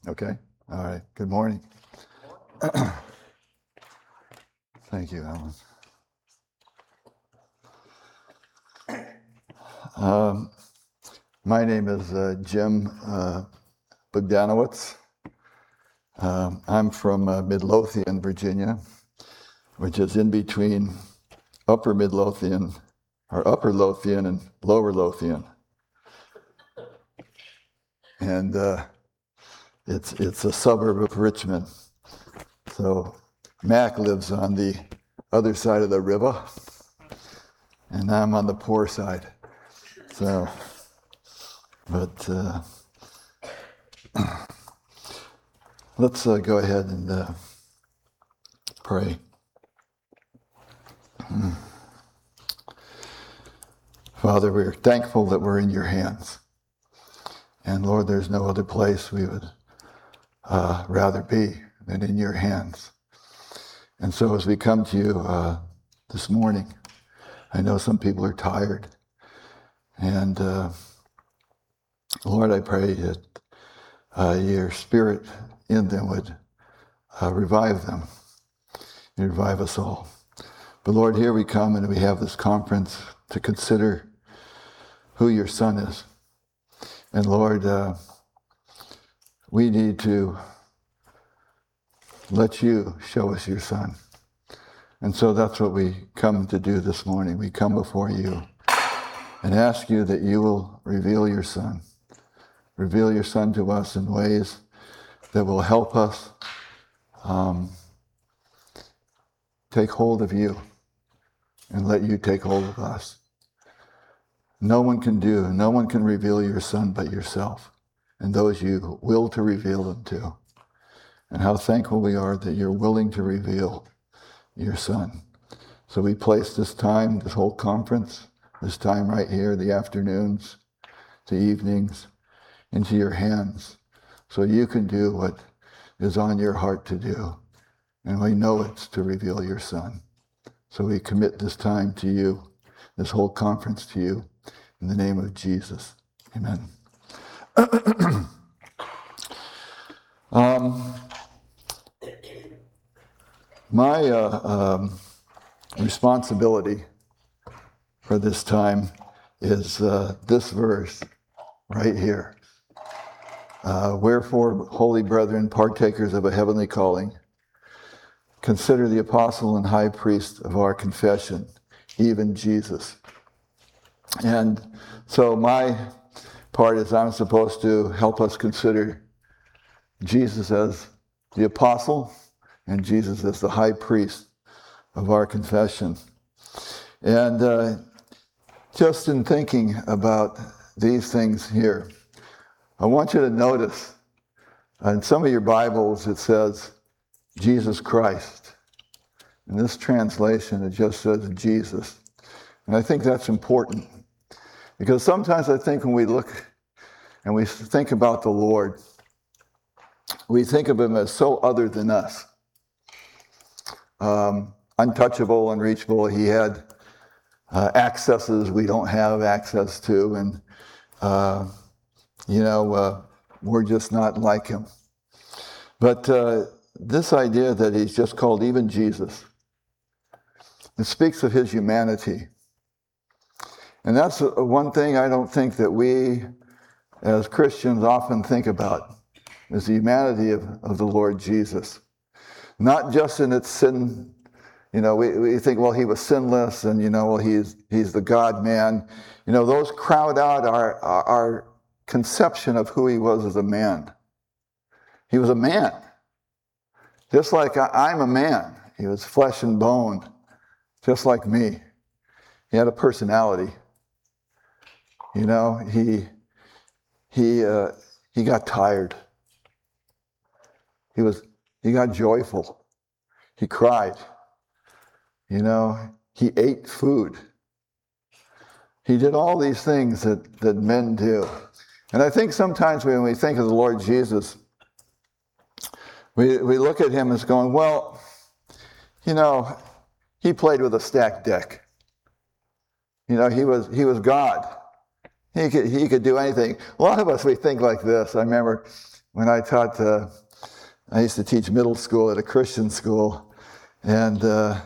Okay. All right. Good morning. Thank you, Alan. My name is Jim Bogdanowicz. I'm from Midlothian, Virginia, which is in between Upper Midlothian, or Upper Lothian and Lower Lothian. And it's a suburb of Richmond. So Mac lives on the other side of the river, and I'm on the poor side. So, but let's go ahead and pray. Father, we're thankful that we're in your hands. And Lord, there's no other place we would rather be than in your hands. And so as we come to you this morning, I know some people are tired. And Lord, I pray that your spirit in them would revive them and revive us all. But Lord, here we come and we have this conference to consider who your Son is. And Lord, we need to let you show us your Son. And so that's what we come to do this morning. We come before you and ask you that you will reveal your Son. Reveal your Son to us in ways that will help us take hold of you and let you take hold of us. No one can reveal your Son but yourself and those you will to reveal them to. And how thankful we are that you're willing to reveal your Son. So we place this time, this whole conference, this time right here, the afternoons, the evenings, into your hands so you can do what is on your heart to do. And we know it's to reveal your Son. So we commit this time to you, this whole conference to you, in the name of Jesus. Amen. My responsibility for this time is this verse right here. Wherefore, holy brethren, partakers of a heavenly calling, consider the apostle and high priest of our confession, even Jesus. And so my part is I'm supposed to help us consider Jesus as the apostle and Jesus as the high priest of our confession. And just in thinking about these things here, I want you to notice in some of your Bibles it says Jesus Christ. In this translation it just says Jesus. And I think that's important because sometimes I think when we look and we think about the Lord, we think of him as so other than us. Untouchable, unreachable. He had accesses we don't have access to, and we're just not like him. But this idea that he's just called even Jesus, it speaks of his humanity. And that's one thing I don't think that we as Christians often think about, is the humanity of the Lord Jesus. Not just in its sin. We think, well, he was sinless, and he's the God-man. Those crowd out our conception of who he was as a man. He was a man, just like I'm a man. He was flesh and bone, just like me. He had a personality. He got tired. He got joyful. He cried. He ate food. He did all these things that men do. And I think sometimes when we think of the Lord Jesus, we look at him as going, well, he played with a stacked deck. He was God. He could do anything. A lot of us, we think like this. I remember when I taught, I used to teach middle school at a Christian school, and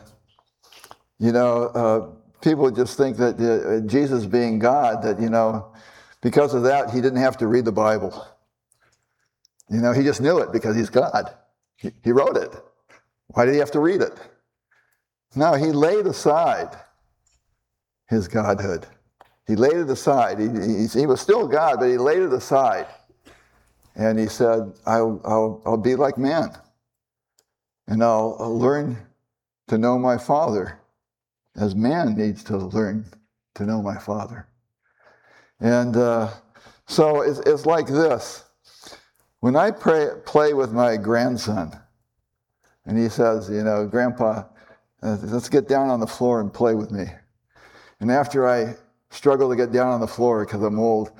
people just think that Jesus being God, that because of that he didn't have to read the Bible. He just knew it because he's God. He wrote it. Why did he have to read it? No, he laid aside his godhood. He laid it aside. He was still God, but he laid it aside. And he said, I'll be like man. And I'll learn to know my Father as man needs to learn to know my Father. And so it's like this. When I play with my grandson, and he says, Grandpa, let's get down on the floor and play with me. And after I struggle to get down on the floor because I'm old,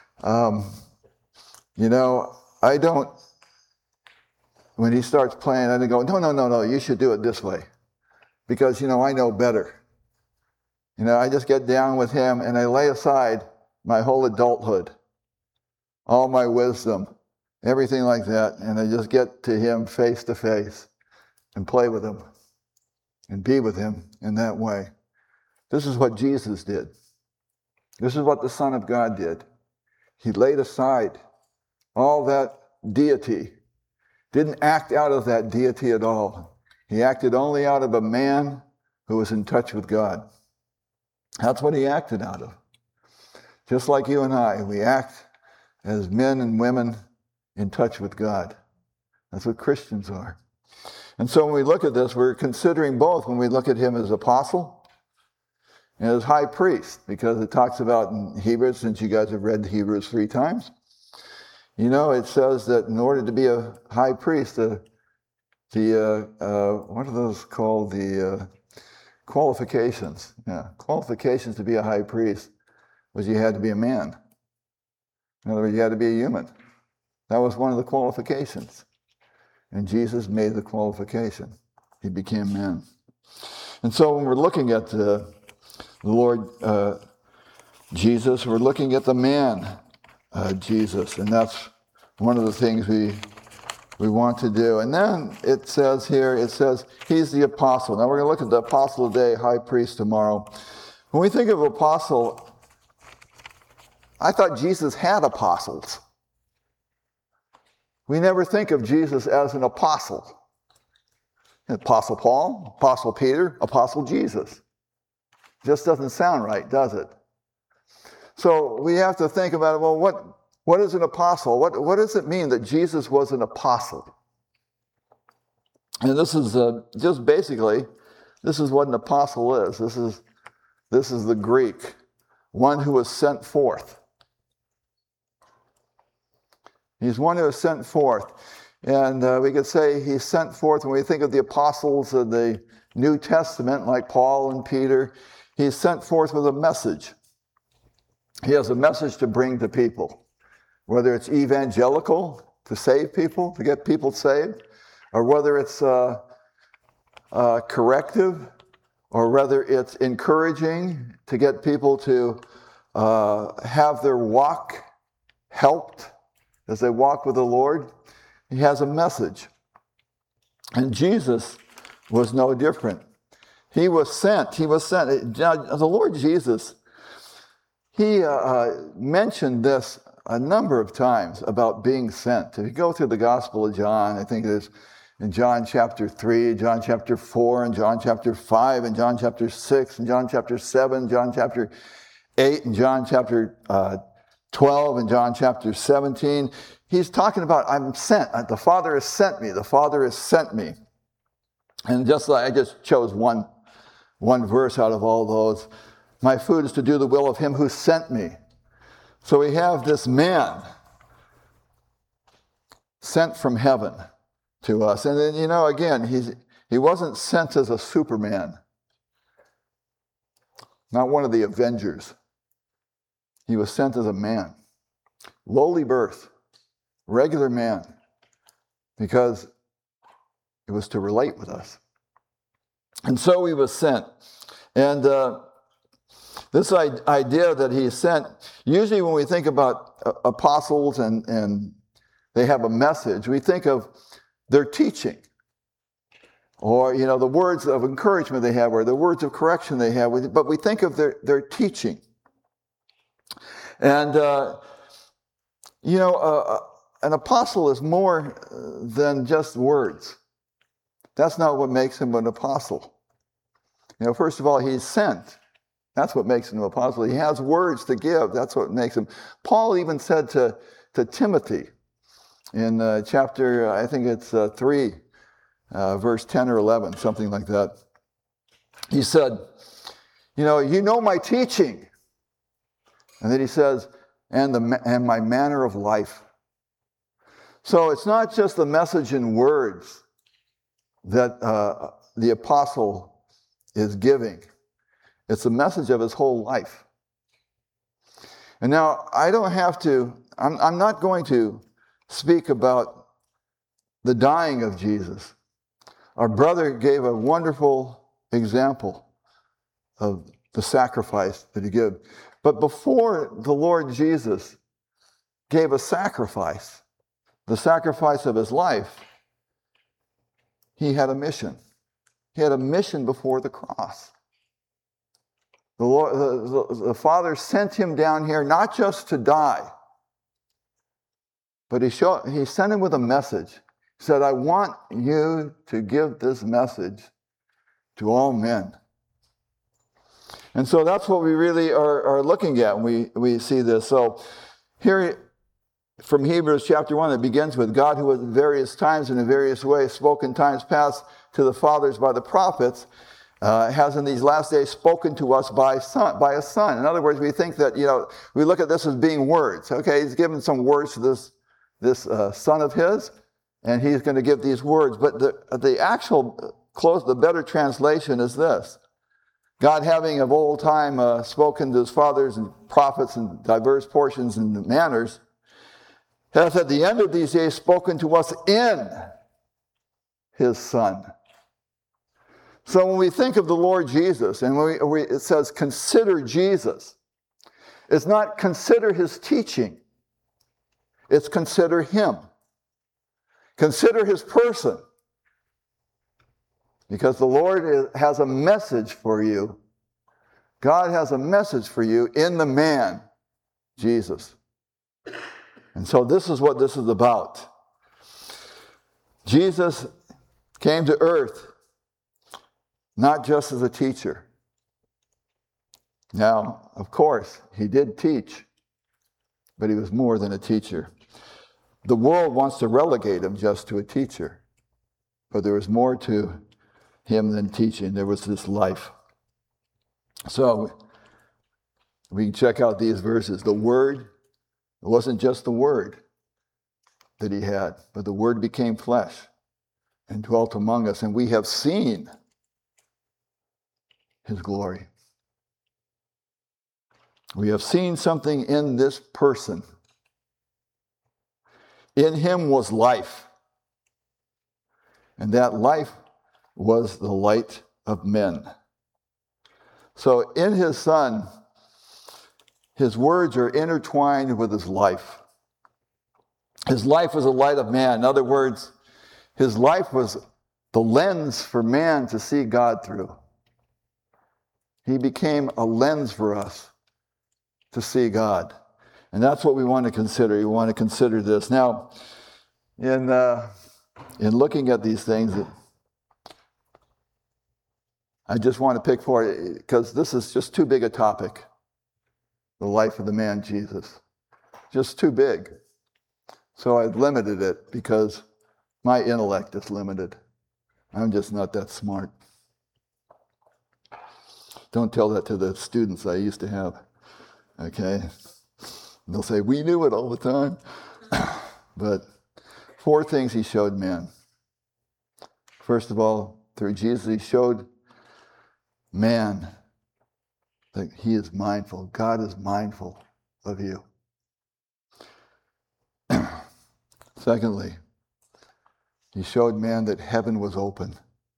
I don't, when he starts playing, I don't go, no, you should do it this way. Because, I know better. I just get down with him and I lay aside my whole adulthood, all my wisdom, everything like that, and I just get to him face to face and play with him and be with him in that way. This is what Jesus did. This is what the Son of God did. He laid aside all that deity, didn't act out of that deity at all. He acted only out of a man who was in touch with God. That's what he acted out of. Just like you and I, we act as men and women in touch with God. That's what Christians are. And so when we look at this, we're considering both when we look at him as apostle and as high priest, because it talks about in Hebrews, since you guys have read Hebrews 3 times, it says that in order to be a high priest, what are those called? The qualifications. Yeah, qualifications to be a high priest was you had to be a man. In other words, you had to be a human. That was one of the qualifications. And Jesus made the qualification. He became man. And so when we're looking at the Lord Jesus, we're looking at the man Jesus. And that's one of the things we want to do. And then it says he's the apostle. Now we're going to look at the apostle today, high priest tomorrow. When we think of apostle, I thought Jesus had apostles. We never think of Jesus as an apostle. Apostle Paul, Apostle Peter, Apostle Jesus. Just doesn't sound right, does it? So we have to think about, well, what is an apostle? What does it mean that Jesus was an apostle? And this is just basically, this is what an apostle is. This is the Greek, one who was sent forth. He's one who is sent forth. And we could say he's sent forth when we think of the apostles of the New Testament, like Paul and Peter. He's sent forth with a message. He has a message to bring to people, whether it's evangelical, to save people, to get people saved, or whether it's corrective, or whether it's encouraging to get people to have their walk helped as they walk with the Lord. He has a message. And Jesus was no different. He was sent. The Lord Jesus, he mentioned this a number of times about being sent. If you go through the Gospel of John, I think it is in John chapter 3, John chapter 4, and John chapter 5, and John chapter 6, and John chapter 7, John chapter 8, and John chapter 12, and John chapter 17. He's talking about, I'm sent. The Father has sent me. The Father has sent me. And I just chose one verse out of all those. My food is to do the will of him who sent me. So we have this man sent from heaven to us. And then, again, he wasn't sent as a Superman. Not one of the Avengers. He was sent as a man. Lowly birth. Regular man. Because it was to relate with us. And so he was sent. And this idea that he is sent, usually when we think about apostles and they have a message, we think of their teaching. Or, the words of encouragement they have, or the words of correction they have, but we think of their teaching. And, an apostle is more than just words. That's not what makes him an apostle. First of all, he's sent. That's what makes him an apostle. He has words to give. That's what makes him. Paul even said to Timothy in chapter, I think it's 3, verse 10 or 11, something like that. He said, you know my teaching. And then he says, and my manner of life. So it's not just the message in words that the apostle is giving. It's a message of his whole life. And now, I'm not going to speak about the dying of Jesus. Our brother gave a wonderful example of the sacrifice that he gave. But before the Lord Jesus gave a sacrifice, the sacrifice of his life, he had a mission. He had a mission before the cross. The Father sent him down here not just to die, but he sent him with a message. He said, I want you to give this message to all men. And so that's what we really are looking at when we see this. So here from Hebrews chapter 1, it begins with God who at various times and in various ways spoke in times past to the fathers by the prophets, has in these last days spoken to us by a son. In other words, we think that, we look at this as being words. Okay, he's given some words to this son of his, and he's going to give these words. But the actual the better translation is this. God having of old time spoken to his fathers and prophets in diverse portions and manners, hath at the end of these days spoken to us in his Son. So when we think of the Lord Jesus, and it says consider Jesus, it's not consider his teaching. It's consider him. Consider his person. Because the Lord has a message for you. God has a message for you in the man, Jesus. And so this is what this is about. Jesus came to earth not just as a teacher. Now, of course, he did teach, but he was more than a teacher. The world wants to relegate him just to a teacher, but there was more to him than teaching. There was this life. So we can check out these verses. The Word, it wasn't just the Word that he had, but the Word became flesh and dwelt among us, and we have seen his glory. We have seen something in this person. In him was life, and that life was the light of men. So in his Son, his words are intertwined with his life. His life was the light of man. In other words, his life was the lens for man to see God through. He became a lens for us to see God. And that's what we want to consider. We want to consider this. Now, in looking at these things, I just want to pick for it, because this is just too big a topic. The life of the man Jesus. Just too big. So I've limited it because my intellect is limited. I'm just not that smart. Don't tell that to the students I used to have. Okay? They'll say, we knew it all the time. But 4 things he showed man. First of all, through Jesus, he showed man that he is mindful. God is mindful of you. Secondly, he showed man that heaven was open.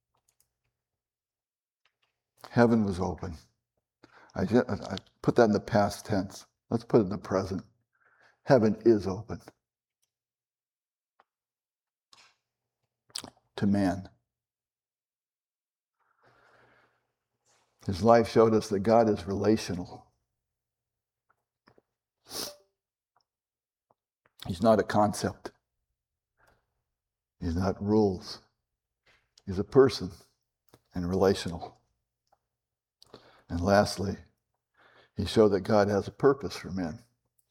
Heaven was open. I put that in the past tense. Let's put it in the present. Heaven is open. to man. His life showed us that God is relational. He's not a concept. He's not rules. He's a person and relational. And lastly, he showed that God has a purpose for men.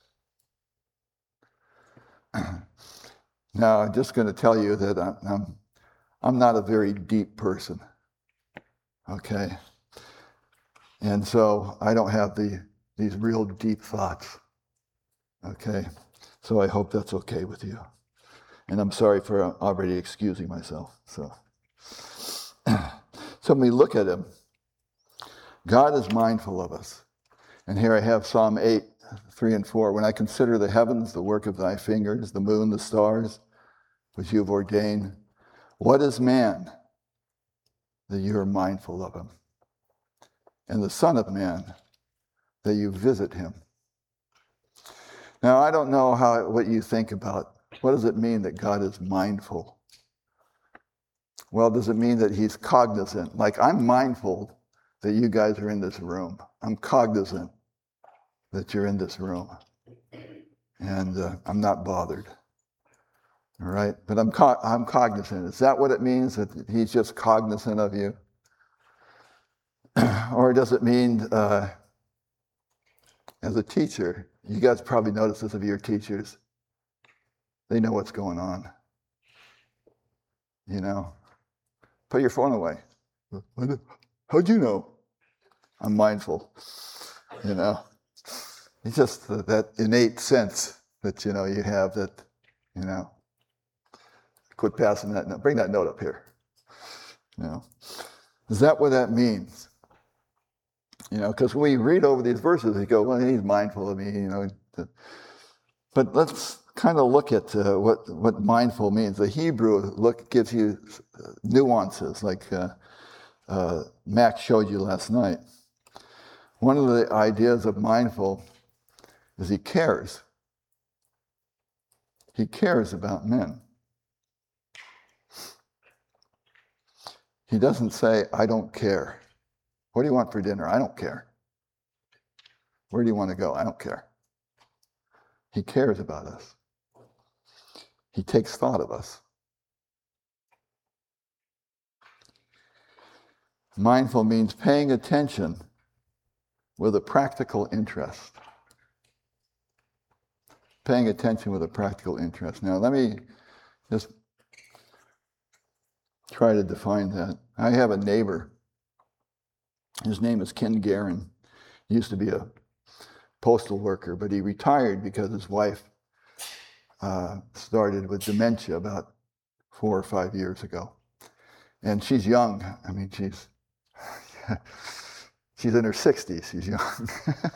Now, I'm just going to tell you that I'm not a very deep person, okay? And so I don't have these real deep thoughts, okay? So I hope that's okay with you. And I'm sorry for already excusing myself. So when we look at him, God is mindful of us. And here I have Psalm 8, 3 and 4. When I consider the heavens, the work of thy fingers, the moon, the stars, which you have ordained, what is man that you are mindful of him? And the Son of Man that you visit him. Now, I don't know what you think about. What does it mean that God is mindful? Well, does it mean that he's cognizant? Like, I'm mindful that you guys are in this room. I'm cognizant that you're in this room. And I'm not bothered. All right? But I'm cognizant. Is that what it means, that he's just cognizant of you? Or does it mean, as a teacher, you guys probably notice this of your teachers, they know what's going on. You know? Put your phone away. How'd you know? I'm mindful. You know? It's just that innate sense that, you have that, Quit passing that note. Bring that note up here. Is that what that means? Because when we read over these verses, we go, well, he's mindful of me, But let's kind of look at what mindful means. The Hebrew gives you nuances, like Max showed you last night. One of the ideas of mindful is he cares. He cares about men. He doesn't say, I don't care. What do you want for dinner? I don't care. Where do you want to go? I don't care. He cares about us. He takes thought of us. Mindful means paying attention with a practical interest. Paying attention with a practical interest. Now, let me just try to define that. I have a neighbor. His name is Ken Guerin. He used to be a postal worker, but he retired because his wife started with dementia about 4 or 5 years ago. And she's young. I mean, she's in her 60s. She's young.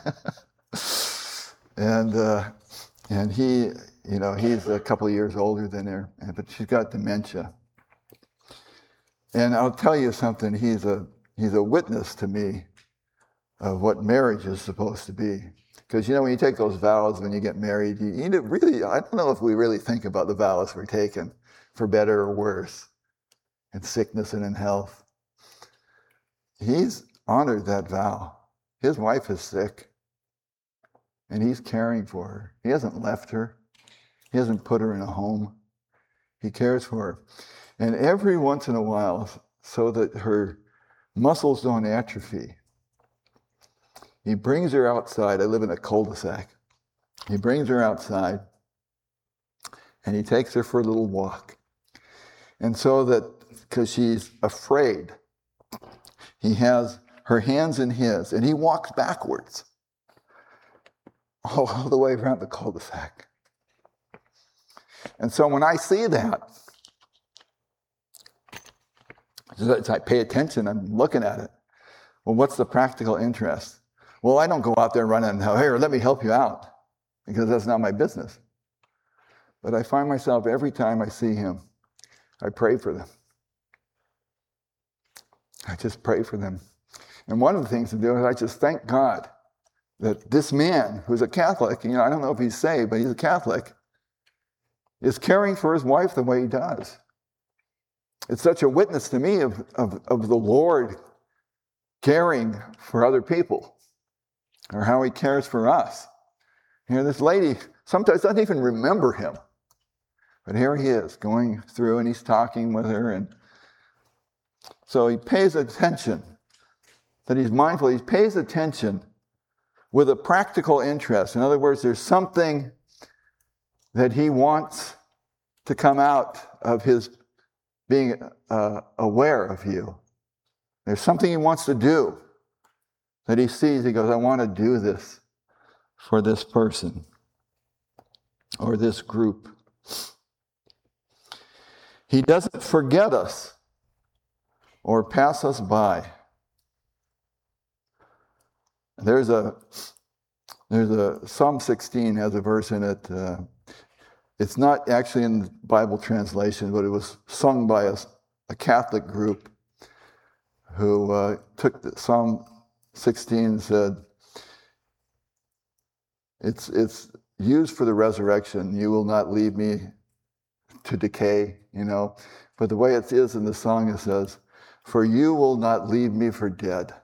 And he, he's a couple of years older than her, but she's got dementia. And I'll tell you something, he's a witness to me of what marriage is supposed to be. Because, when you take those vows when you get married, I don't know if we really think about the vows we're taking, for better or worse, in sickness and in health. He's honored that vow. His wife is sick, and he's caring for her. He hasn't left her. He hasn't put her in a home. He cares for her. And every once in a while, so that her muscles don't atrophy, he brings her outside. I live in a cul-de-sac. He brings her outside, and he takes her for a little walk. And so that, because she's afraid, he has her hands in his, and he walks backwards all the way around the cul-de-sac. And so when I see that, I pay attention, I'm looking at it. Well, what's the practical interest? Well, I don't go out there running, here, let me help you out, because that's not my business. But I find myself, every time I see him, I pray for them. I just pray for them. And one of the things to do is I just thank God that this man, who's a Catholic, I don't know if he's saved, but he's a Catholic, is caring for his wife the way he does. It's such a witness to me of the Lord caring for other people, or how he cares for us. This lady sometimes doesn't even remember him. But here he is going through and he's talking with her. And so he pays attention, that he's mindful. He pays attention with a practical interest. In other words, there's something that he wants to come out of his being aware of you. There's something he wants to do that he sees. He goes, I want to do this for this person or this group. He doesn't forget us or pass us by. There's a Psalm 16 has a verse in it. It's not actually in the Bible translation, but it was sung by a Catholic group who took the Psalm 16 and said, it's used for the resurrection. You will not leave me to decay, But the way it is in the song, it says, for you will not leave me for dead.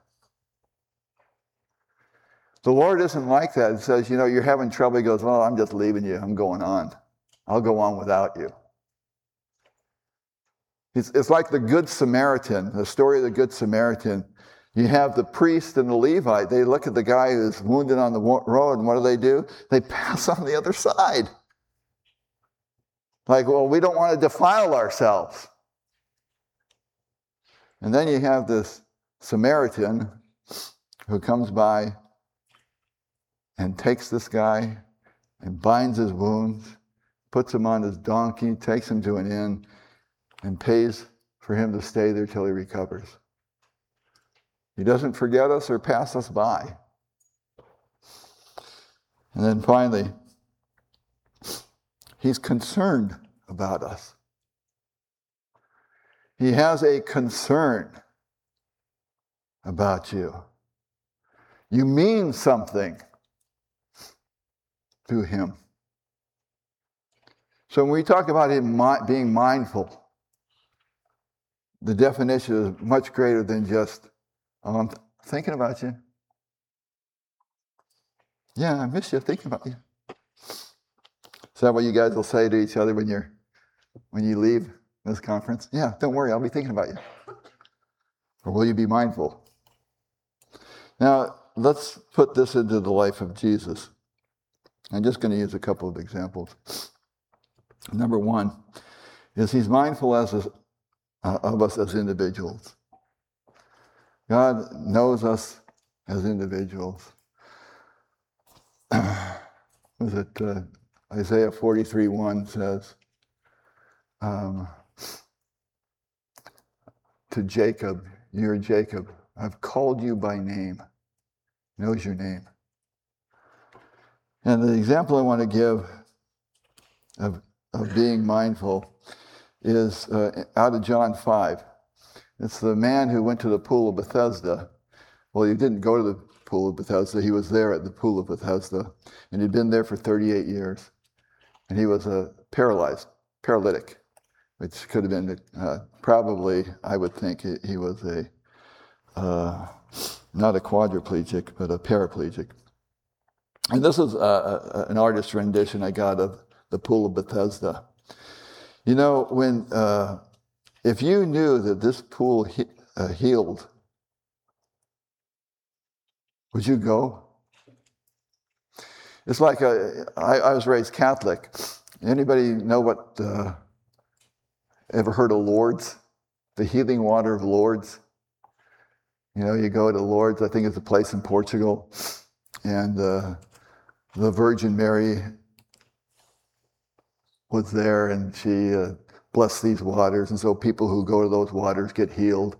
The Lord isn't like that. It says, you're having trouble. He goes, well, I'm just leaving you. I'm going on. I'll go on without you. It's like the Good Samaritan, the story of the Good Samaritan. You have the priest and the Levite. They look at the guy who's wounded on the road, and what do? They pass on the other side. Like, well, we don't want to defile ourselves. And then you have this Samaritan who comes by and takes this guy and binds his wounds, puts him on his donkey, takes him to an inn, and pays for him to stay there till he recovers. He doesn't forget us or pass us by. And then finally, he's concerned about us. He has a concern about you. You mean something to him. So when we talk about him being mindful, the definition is much greater than just, I'm thinking about you. Yeah, I miss you, thinking about you. Is that what you guys will say to each other when you leave this conference? Yeah, don't worry, I'll be thinking about you. Or will you be mindful? Now, let's put this into the life of Jesus. I'm just going to use a couple of examples. Number one is he's mindful of us as individuals. God knows us as individuals. Was it Isaiah 43:1 says to Jacob, you're Jacob, I've called you by name. Knows your name. And the example I want to give of being mindful is out of John 5. It's the man who went to the pool of Bethesda. Well, he didn't go to the pool of Bethesda. He was there at the pool of Bethesda. And he'd been there for 38 years. And he was a paralytic, which could have been probably, I would think, he was not a quadriplegic, but a paraplegic. And this is an artist's rendition I got of the pool of Bethesda. When if you knew that this pool healed, would you go? It's like I was raised Catholic. Anybody know what? Ever heard of Lourdes? The healing water of Lourdes. You go to Lourdes. I think it's a place in Portugal, and the Virgin Mary was there, and she blessed these waters, and so people who go to those waters get healed.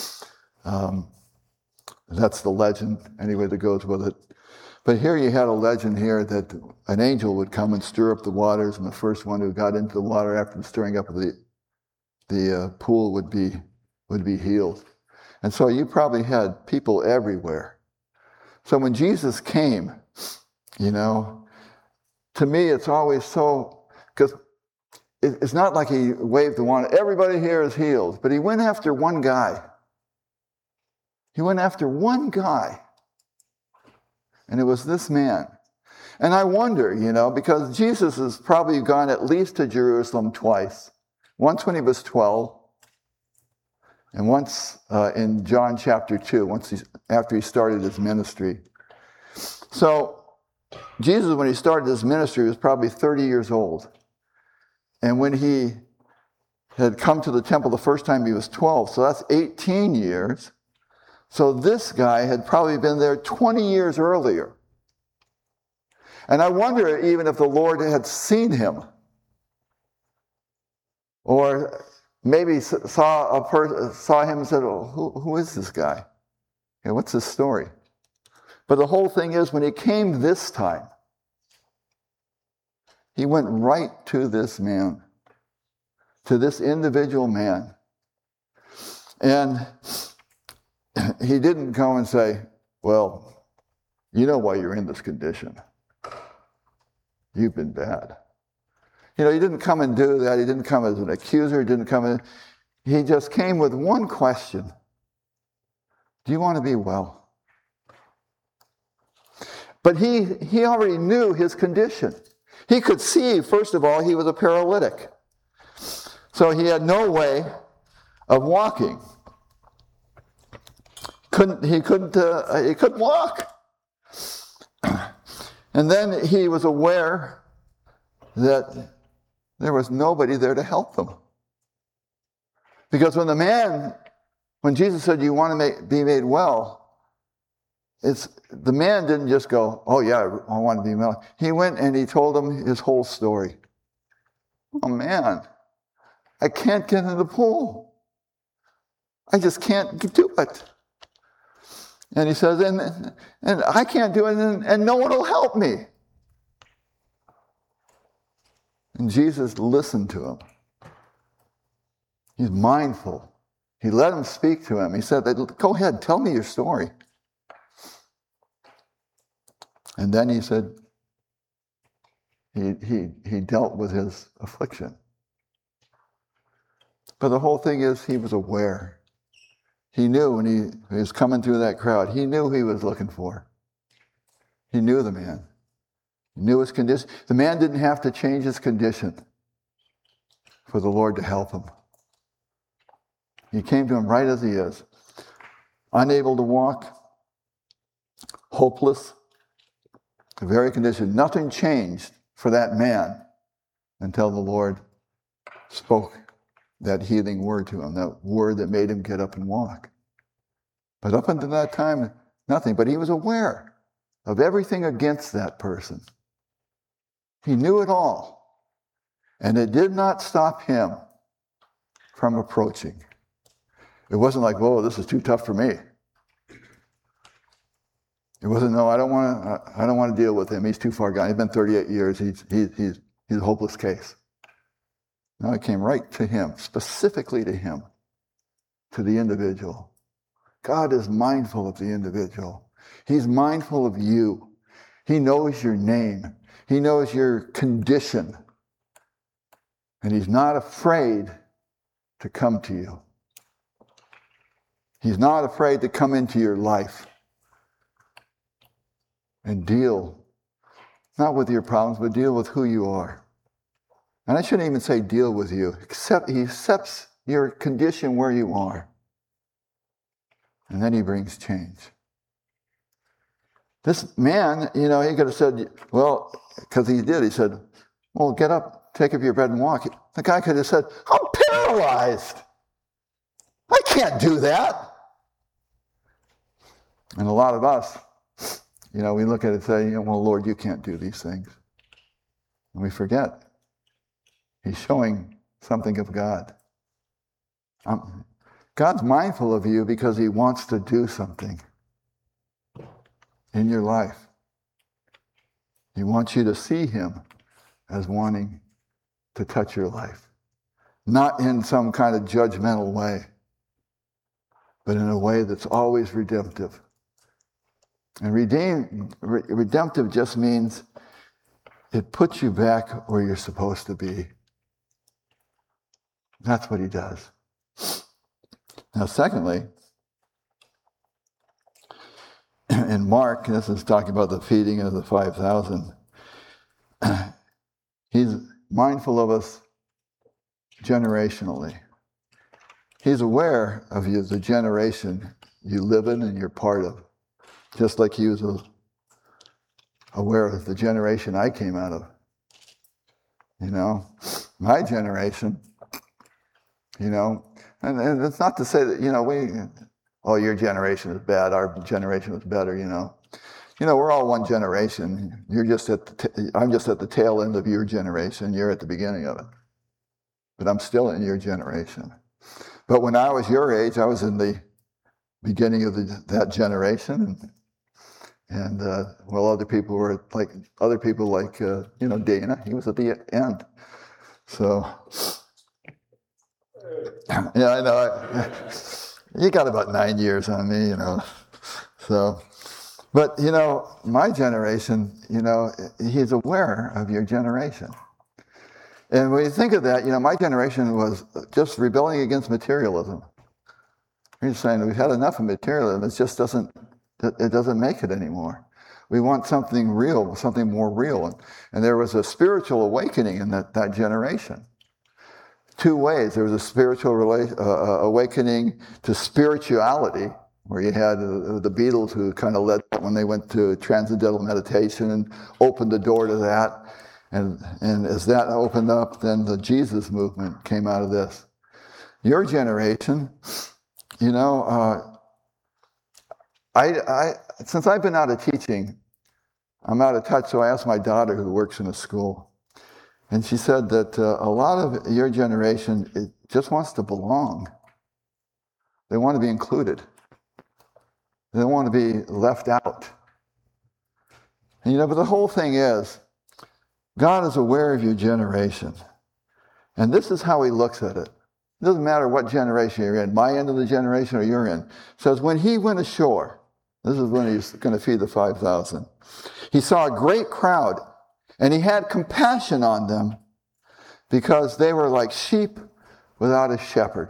That's the legend, anyway, that goes with it. But here you had a legend here that an angel would come and stir up the waters, and the first one who got into the water after the stirring up of the pool would be healed. And so you probably had people everywhere. So when Jesus came, to me it's always so, because it's not like he waved the wand, everybody here is healed. But he went after one guy. He went after one guy. And it was this man. And I wonder, because Jesus has probably gone at least to Jerusalem twice. Once when he was 12, and once in John chapter 2, after he started his ministry. So Jesus, when he started his ministry, was probably 30 years old. And when he had come to the temple the first time, he was 12. So that's 18 years. So this guy had probably been there 20 years earlier. And I wonder even if the Lord had seen him, or maybe saw him and said, oh, who is this guy? What's his story? But the whole thing is, when he came this time, he went right to this man, to this individual man. And he didn't go and say, well, you know why you're in this condition. You've been bad. He didn't come and do that. He didn't come as an accuser. He didn't come in. He just came with one question. Do you want to be well? But he already knew his condition. He could see, first of all, he was a paralytic. So he had no way of walking. He couldn't walk. And then he was aware that there was nobody there to help him. Because when Jesus said, you want to be made well, the man didn't just go, oh yeah, I want to be well. He went and he told him his whole story. Oh man, I can't get in the pool. I just can't do it. And he says, and I can't do it, and no one will help me. And Jesus listened to him. He's mindful. He let him speak to him. He said, go ahead, tell me your story. And then he said, he dealt with his affliction. But the whole thing is, he was aware. He knew when he was coming through that crowd, he knew who he was looking for. He knew the man. He knew his condition. The man didn't have to change his condition for the Lord to help him. He came to him right as he is. Unable to walk, hopeless, the very condition. Nothing changed for that man until the Lord spoke that healing word to him, that word that made him get up and walk. But up until that time, nothing. But he was aware of everything against that person. He knew it all. And it did not stop him from approaching. It wasn't like, whoa, this is too tough for me. It wasn't, no, I don't want to deal with him. He's too far gone. He's been 38 years. He's a hopeless case. No, it came right to him, specifically to him, to the individual. God is mindful of the individual. He's mindful of you. He knows your name. He knows your condition. And he's not afraid to come to you. He's not afraid to come into your life and deal, not with your problems, but deal with who you are. And I shouldn't even say deal with you, except he accepts your condition where you are. And then he brings change. This man, he could have said, well, because he did, he said, well, get up, take up your bed and walk. The guy could have said, I'm paralyzed. I can't do that. And a lot of us, we look at it and say, well, Lord, you can't do these things. And we forget. He's showing something of God. God's mindful of you because he wants to do something in your life. He wants you to see him as wanting to touch your life. Not in some kind of judgmental way, but in a way that's always redemptive. And redemptive just means it puts you back where you're supposed to be. That's what he does. Now, secondly, in Mark, this is talking about the feeding of the 5,000. He's mindful of us generationally. He's aware of you, the generation you live in and you're part of. Just like he was aware of the generation I came out of. You know, my generation, you know, and it's not to say that, you know, your generation is bad, our generation was better, you know. You know, we're all one generation. You're just I'm just at the tail end of your generation. You're at the beginning of it. But I'm still in your generation. But when I was your age, I was in the beginning of that generation. And other people like, you know, Dana, he was at the end. So, yeah, I know. You got about 9 years on me, you know. So, but, you know, my generation, you know, he's aware of your generation. And when you think of that, you know, my generation was just rebelling against materialism. He's saying we've had enough of materialism. It just doesn't make it anymore. We want something real, something more real. And there was a spiritual awakening in that generation. Two ways. There was a spiritual awakening to spirituality, where you had the Beatles who kind of led when they went to transcendental meditation and opened the door to that. And as that opened up, then the Jesus movement came out of this. Your generation, you know, since I've been out of teaching, I'm out of touch, so I asked my daughter who works in a school. And she said that a lot of your generation just wants to belong. They want to be included. They don't want to be left out. And, you know, but the whole thing is, God is aware of your generation. And this is how he looks at it. It doesn't matter what generation you're in, my end of the generation or your end. It says, when he went ashore, this is when he's going to feed the 5,000, he saw a great crowd, and he had compassion on them because they were like sheep without a shepherd.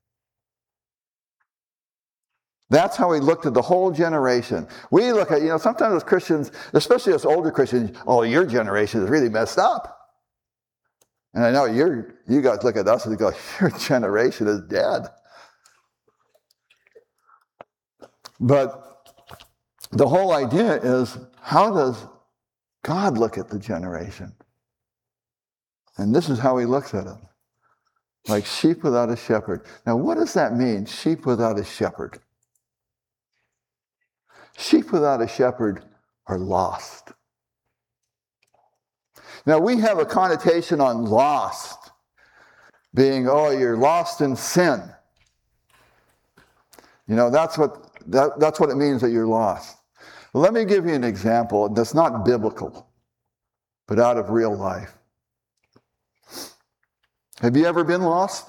That's how he looked at the whole generation. We look at, you know, sometimes as Christians, especially as older Christians, oh, your generation is really messed up. And I know you guys look at us and go, your generation is dead. But the whole idea is, how does God look at the generation? And this is how he looks at it. Like sheep without a shepherd. Now, what does that mean, sheep without a shepherd? Sheep without a shepherd are lost. Now, we have a connotation on lost being, oh, you're lost in sin. You know, that's what it means that you're lost. Well, let me give you an example that's not biblical, but out of real life. Have you ever been lost?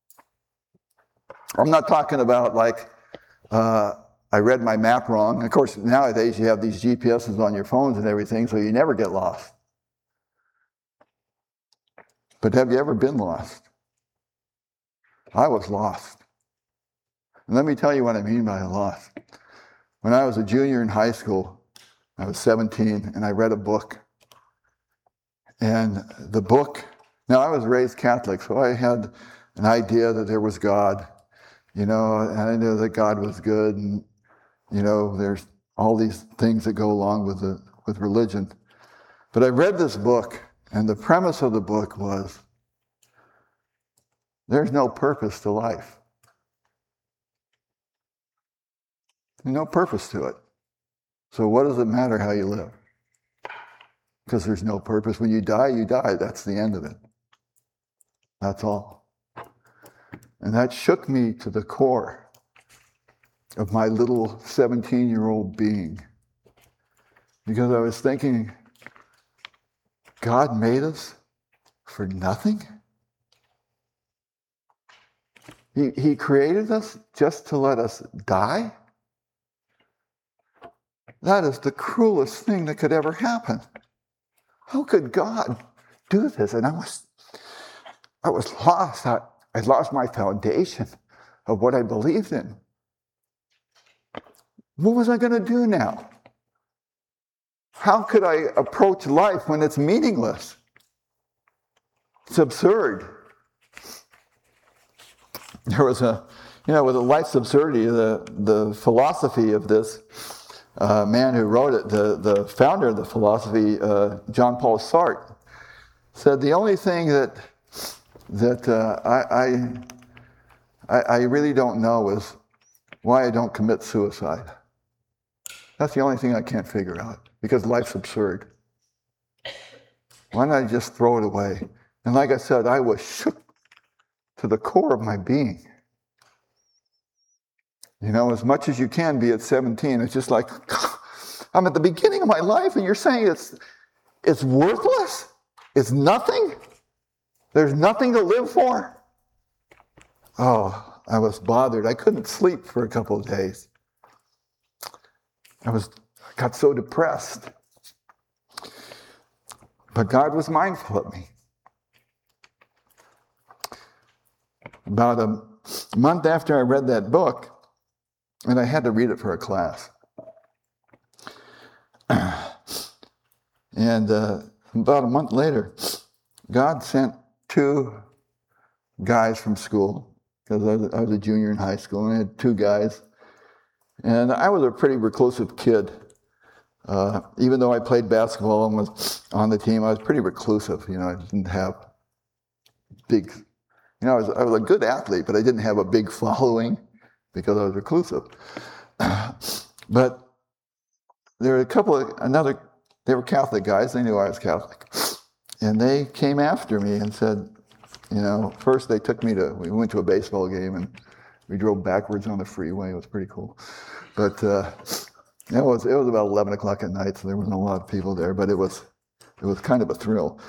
I'm not talking about like, I read my map wrong. Of course, nowadays you have these GPSs on your phones and everything, so you never get lost. But have you ever been lost? I was lost. And let me tell you what I mean by lost. When I was a junior in high school, I was 17, and I read a book. And the book, now I was raised Catholic, so I had an idea that there was God, you know, and I knew that God was good, and, you know, there's all these things that go along with religion. But I read this book, and the premise of the book was, there's no purpose to life. There's no purpose to it. So what does it matter how you live? Because there's no purpose. When you die, you die. That's the end of it. That's all. And that shook me to the core of my little 17-year-old being. Because I was thinking, God made us for nothing? He created us just to let us die? That is the cruelest thing that could ever happen. How could God do this? And I was lost. I lost my foundation of what I believed in. What was I going to do now? How could I approach life when it's meaningless? It's absurd. There was with a life's absurdity, the philosophy of this man who wrote it, the founder of the philosophy, John Paul Sartre, said the only thing that I really don't know is why I don't commit suicide. That's the only thing I can't figure out, because life's absurd. Why don't I just throw it away? And like I said, I was shook to the core of my being. As much as you can be at 17, it's just like, I'm at the beginning of my life and you're saying it's worthless? It's nothing? There's nothing to live for? Oh, I was bothered. I couldn't sleep for a couple of days. I got so depressed. But God was mindful of me. About a month after I read that book, and I had to read it for a class. And about a month later, God sent 2 guys from school, because I was a junior in high school, and I had 2 guys. And I was a pretty reclusive kid. Even though I played basketball and was on the team, I was pretty reclusive. I didn't have big, I was a good athlete, but I didn't have a big following because I was reclusive. But there were they were Catholic guys. They knew I was Catholic. And they came after me and said, first we went to a baseball game and we drove backwards on the freeway. It was pretty cool. But it was about 11 o'clock at night, so there wasn't a lot of people there, but it was kind of a thrill.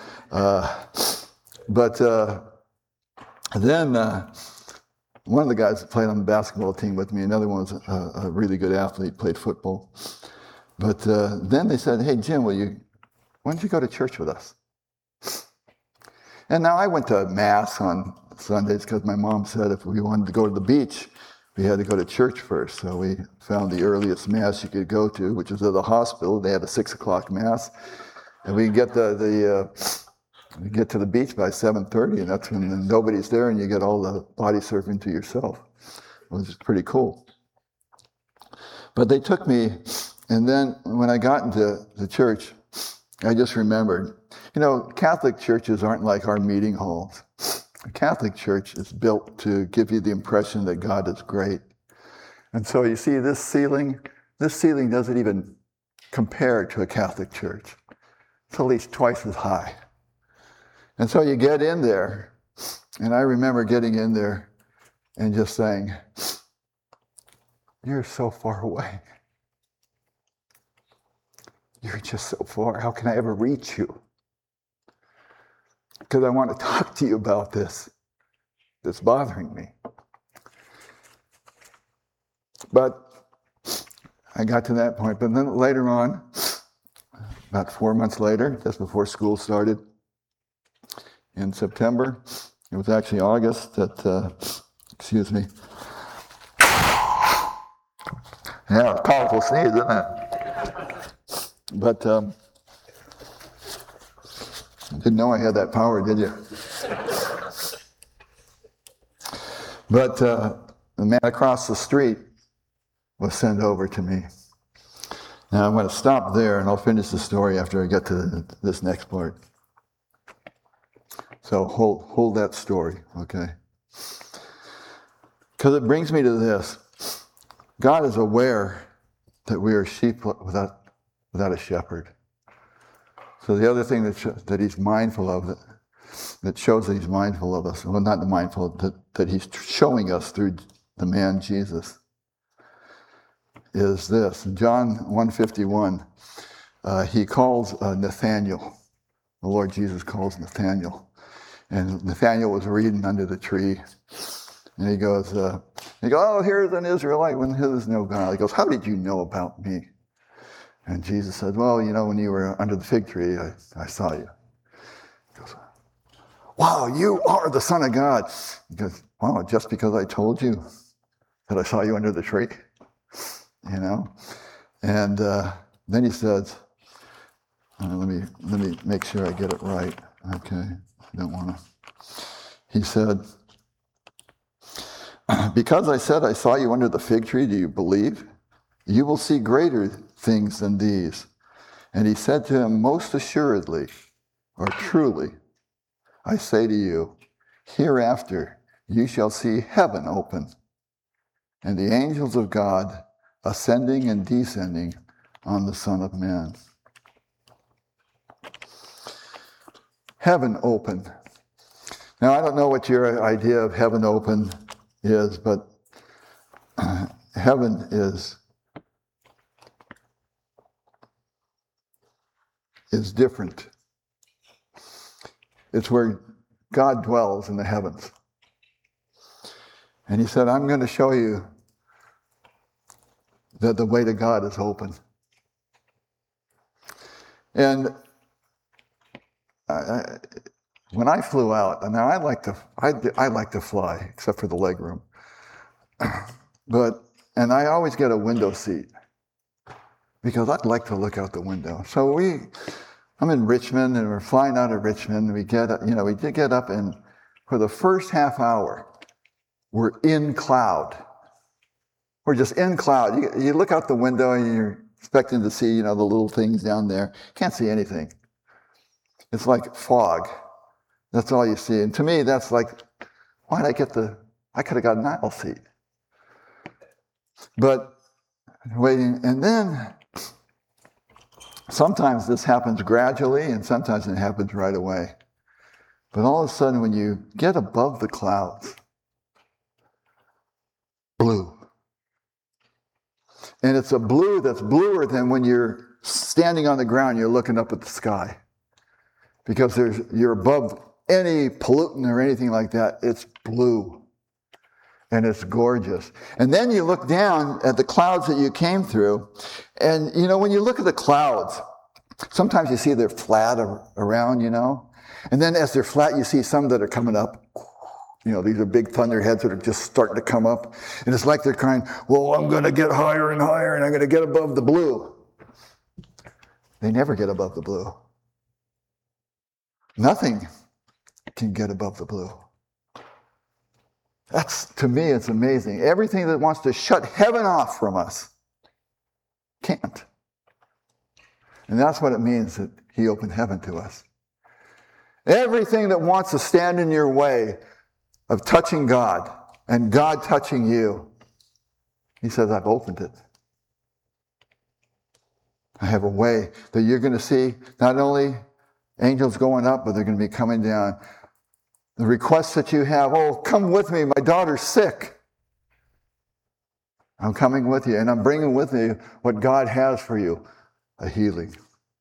Then one of the guys that played on the basketball team with me, another one was a really good athlete, played football. But then they said, hey, Jim, why don't you go to church with us? And now I went to Mass on Sundays because my mom said if we wanted to go to the beach, we had to go to church first. So we found the earliest Mass you could go to, which was at the hospital. They had a 6 o'clock Mass. And we get we get to the beach by 7:30, and that's when nobody's there and you get all the body surfing to yourself, which is pretty cool. But they took me, and then when I got into the church, I just remembered, Catholic churches aren't like our meeting halls. A Catholic church is built to give you the impression that God is great. And so you see this ceiling doesn't even compare to a Catholic church. It's at least twice as high. And so you get in there, and I remember getting in there and just saying, you're so far away. You're just so far. How can I ever reach you? Because I want to talk to you about this. That's bothering me. But I got to that point. But then later on, about 4 months later, just before school started, in September, it was actually August that, excuse me. Yeah, powerful sneeze, isn't it? But didn't know I had that power, did you? But the man across the street was sent over to me. Now I'm going to stop there, and I'll finish the story after I get to this next part. So hold that story, okay? Because it brings me to this. God is aware that we are sheep without a shepherd. So the other thing that he's mindful of, that shows that he's mindful of us, well, not mindful, that he's showing us through the man Jesus, is this. In John 1:51, he calls Nathanael. The Lord Jesus calls Nathanael. And Nathanael was reading under the tree. And he goes, oh, here's an Israelite when there's no God. He goes, how did you know about me? And Jesus said, well, when you were under the fig tree, I saw you. He goes, wow, you are the Son of God. He goes, wow, just because I told you that I saw you under the tree, you know? And then he says, let me make sure I get it right. Okay, I don't want to. He said, because I said I saw you under the fig tree, do you believe? You will see greater things than these. And he said to him, most assuredly, or truly, I say to you, hereafter you shall see heaven open, and the angels of God ascending and descending on the Son of Man. Heaven open. Now, I don't know what your idea of heaven open is, but heaven is different. It's where God dwells in the heavens. And he said, I'm going to show you that the way to God is open. And when I flew out, and now I like to fly, except for the leg room. And I always get a window seat because I'd like to look out the window. So I'm in Richmond, and we're flying out of Richmond. We did get up, and for the first half hour, we're in cloud. We're just in cloud. You look out the window, and you're expecting to see, the little things down there. Can't see anything. It's like fog. That's all you see. And to me, that's like, why did I could have got an aisle seat. But waiting, and then sometimes this happens gradually, and sometimes it happens right away. But all of a sudden, when you get above the clouds, blue. And it's a blue that's bluer than when you're standing on the ground, you're looking up at the sky. Because you're above any pollutant or anything like that. It's blue. And it's gorgeous. And then you look down at the clouds that you came through. And, when you look at the clouds, sometimes you see they're flat around, And then as they're flat, you see some that are coming up. These are big thunderheads that are just starting to come up. And it's like they're crying, well, I'm going to get higher and higher, and I'm going to get above the blue. They never get above the blue. Nothing can get above the blue. To me, it's amazing. Everything that wants to shut heaven off from us can't. And that's what it means that he opened heaven to us. Everything that wants to stand in your way of touching God and God touching you, he says, I've opened it. I have a way that you're going to see not only angels going up, but they're going to be coming down. The requests that you have, come with me, my daughter's sick. I'm coming with you, and I'm bringing with me what God has for you, a healing.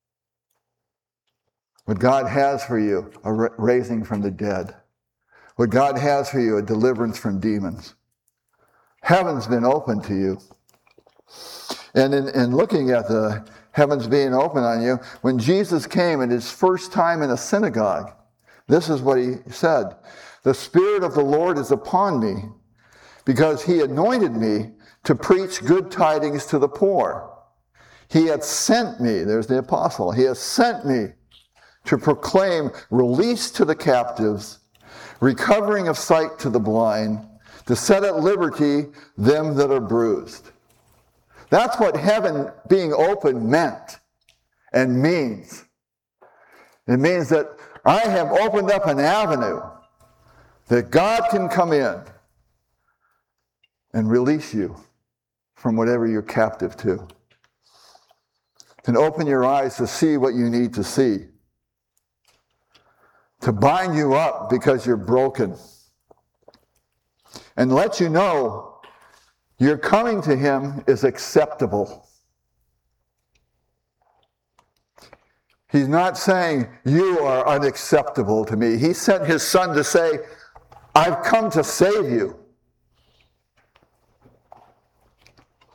What God has for you, a raising from the dead. What God has for you, a deliverance from demons. Heaven's been open to you. And in looking at the heavens being open on you, when Jesus came at his first time in a synagogue, this is what he said. The Spirit of the Lord is upon me, because he anointed me to preach good tidings to the poor. He hath sent me, there's the apostle, he has sent me to proclaim release to the captives, recovering of sight to the blind, to set at liberty them that are bruised. That's what heaven being open meant and means. It means that I have opened up an avenue that God can come in and release you from whatever you're captive to. And open your eyes to see what you need to see. To bind you up because you're broken. And let you know your coming to him is acceptable. He's not saying you are unacceptable to me. He sent his son to say, I've come to save you.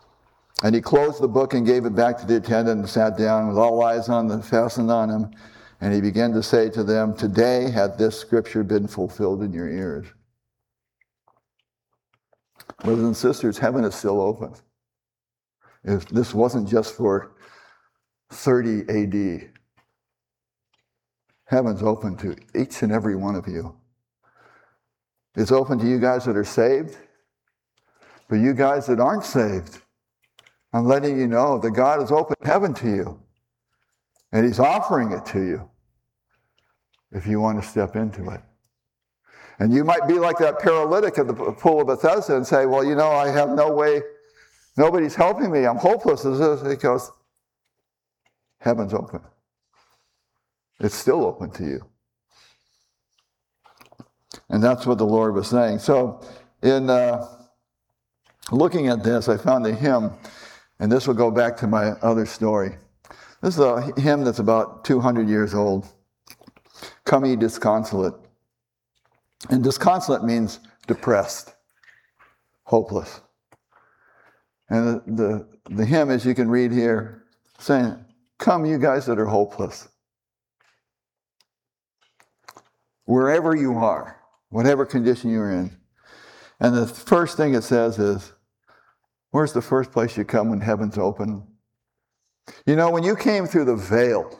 And he closed the book and gave it back to the attendant and sat down with all eyes fastened on him. And he began to say to them, "Today hath this scripture been fulfilled in your ears." Brothers and sisters, heaven is still open. If this wasn't just for 30 AD, heaven's open to each and every one of you. It's open to you guys that are saved. But you guys that aren't saved, I'm letting you know that God has opened heaven to you. And he's offering it to you if you want to step into it. And you might be like that paralytic at the pool of Bethesda and say, "Well, you know, I have no way. Nobody's helping me. I'm hopeless." He goes, heaven's open. It's still open to you. And that's what the Lord was saying. So in looking at this, I found a hymn, and this will go back to my other story. This is a hymn that's about 200 years old. "Come ye disconsolate." And disconsolate means depressed, hopeless. And the hymn, as you can read here, saying, "Come you guys that are hopeless. Wherever you are, whatever condition you're in." And the first thing it says is, where's the first place you come when heaven's open? You know, when you came through the veil,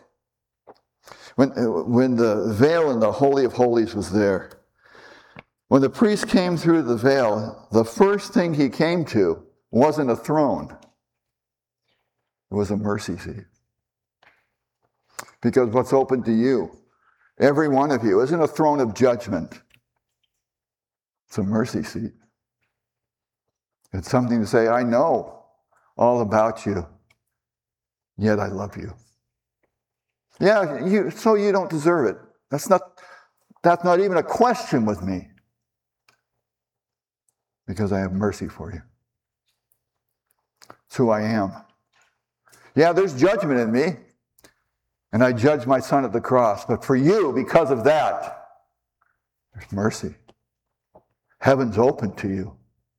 when the veil in the Holy of Holies was there, when the priest came through the veil, the first thing he came to wasn't a throne. It was a mercy seat. Because what's open to you, every one of you, isn't a throne of judgment. It's a mercy seat. It's something to say, "I know all about you, yet I love you." Yeah, so you don't deserve it. That's not even a question with me. Because I have mercy for you. It's who I am. Yeah, there's judgment in me. And I judge my son at the cross. But for you, because of that, there's mercy. Heaven's open to you.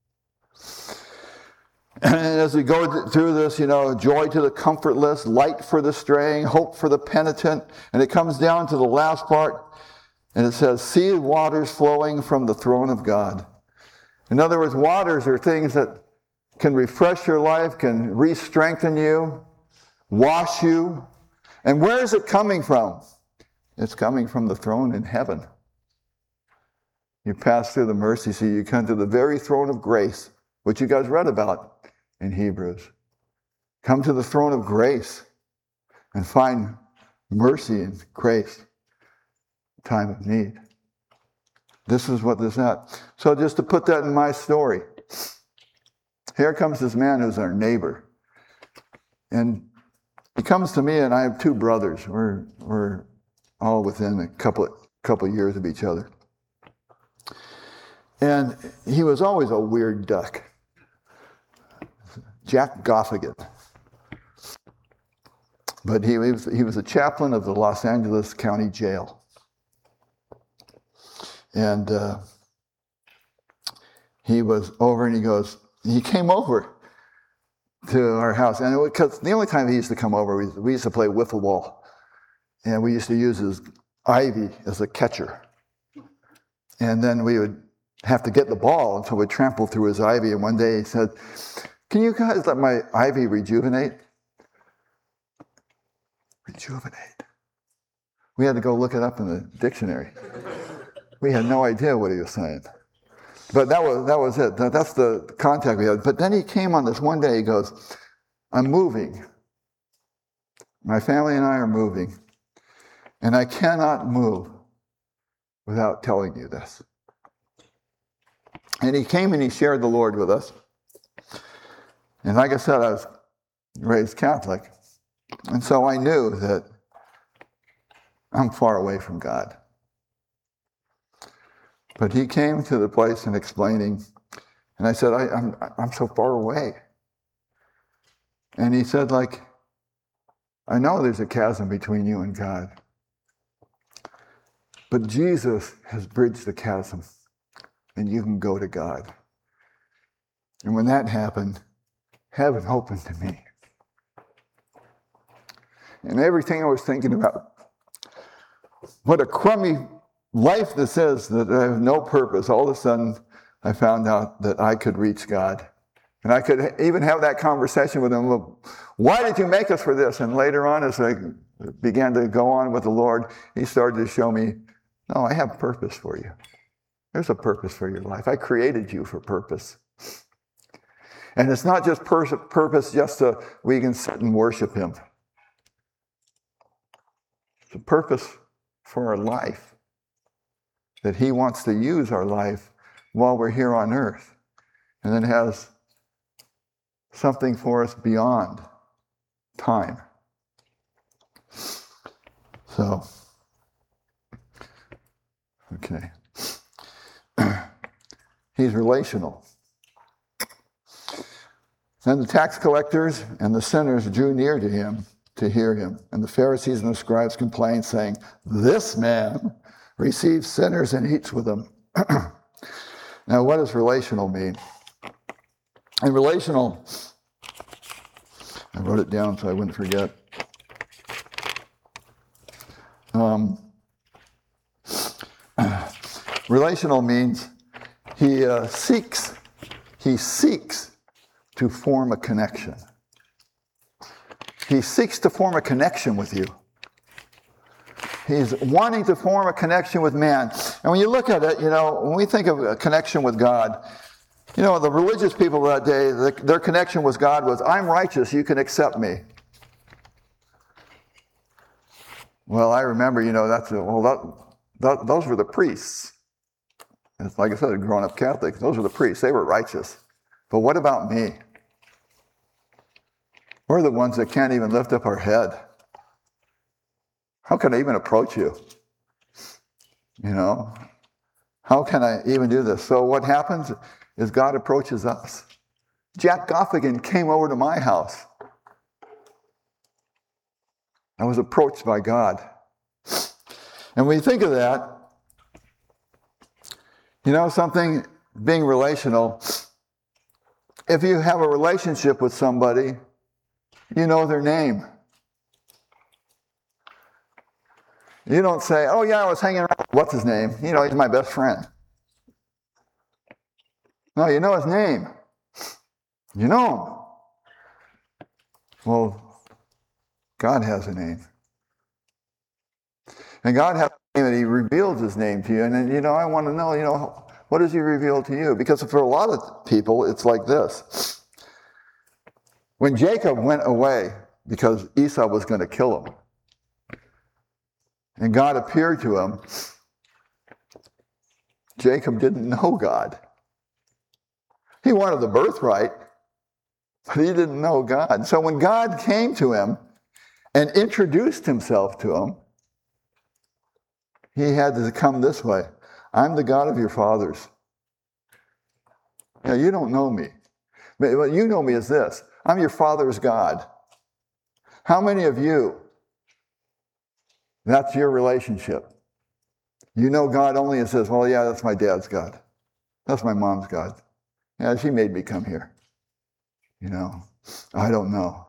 And as we go through this, you know, joy to the comfortless, light for the straying, hope for the penitent. And it comes down to the last part. And it says, "See waters flowing from the throne of God." In other words, waters are things that can refresh your life, can re-strengthen you, wash you. And where is it coming from? It's coming from the throne in heaven. You pass through the mercy seat, you come to the very throne of grace, which you guys read about in Hebrews. Come to the throne of grace and find mercy and grace in time of need. This is what this is. So just to put that in my story, here comes this man who's our neighbor. And he comes to me, and I have two brothers. We're all within a couple years of each other. And he was always a weird duck. Jack Goffigan. But he was a chaplain of the Los Angeles County Jail. And he was over, and he came over to our house. And because the only time he used to come over, we used to play wiffle ball. And we used to use his ivy as a catcher. And then we would have to get the ball until we trampled through his ivy. And one day he said, "Can you guys let my ivy rejuvenate?" Rejuvenate. We had to go look it up in the dictionary. We had no idea what he was saying. But that was it. That's the contact we had. But then he came on this one day, he goes, "I'm moving. My family and I are moving. And I cannot move without telling you this." And he came and he shared the Lord with us. And like I said, I was raised Catholic. And so I knew that I'm far away from God. But he came to the place and explaining, and I said, I'm so far away. And he said, I know there's a chasm between you and God, but Jesus has bridged the chasm, and you can go to God. And when that happened, heaven opened to me. And everything I was thinking about what a crummy life this is, that I have no purpose. All of a sudden, I found out that I could reach God. And I could even have that conversation with him. Well, why did you make us for this? And later on, as I began to go on with the Lord, he started to show me, no, I have purpose for you. There's a purpose for your life. I created you for purpose. And it's not just purpose just so we can sit and worship him. It's a purpose for our life, that he wants to use our life while we're here on earth, and then has something for us beyond time. So, okay. He's relational. Then the tax collectors and the sinners drew near to him to hear him. And the Pharisees and the scribes complained, saying, "This man receives sinners and eats with them." Now, what does relational mean? And relational, I wrote it down so I wouldn't forget. Relational means he seeks to form a connection. He seeks to form a connection with you. He's wanting to form a connection with man. And when you look at it, when we think of a connection with God, the religious people of that day, their connection with God was, I'm righteous, you can accept me. Well, I remember, those were the priests. It's like I said, growing up Catholic, those were the priests. They were righteous. But what about me? We're the ones that can't even lift up our head. How can I even approach you? How can I even do this? So what happens is God approaches us. Jack Goffigan came over to my house. I was approached by God. And when you think of that, something being relational, if you have a relationship with somebody, you know their name. You don't say, oh yeah, I was hanging around, what's his name? He's my best friend. No, you know his name. You know him. Well, God has a name. And God has a name, and he reveals his name to you. And then, I want to know, what does he reveal to you? Because for a lot of people, it's like this. When Jacob went away, because Esau was going to kill him, and God appeared to him, Jacob didn't know God. He wanted the birthright, but he didn't know God. So when God came to him and introduced himself to him, he had to come this way. I'm the God of your fathers. Now, you don't know me. But what you know me is this. I'm your father's God. How many of you, that's your relationship? You know God only and says, well, yeah, that's my dad's God. That's my mom's God. Yeah, she made me come here. I don't know.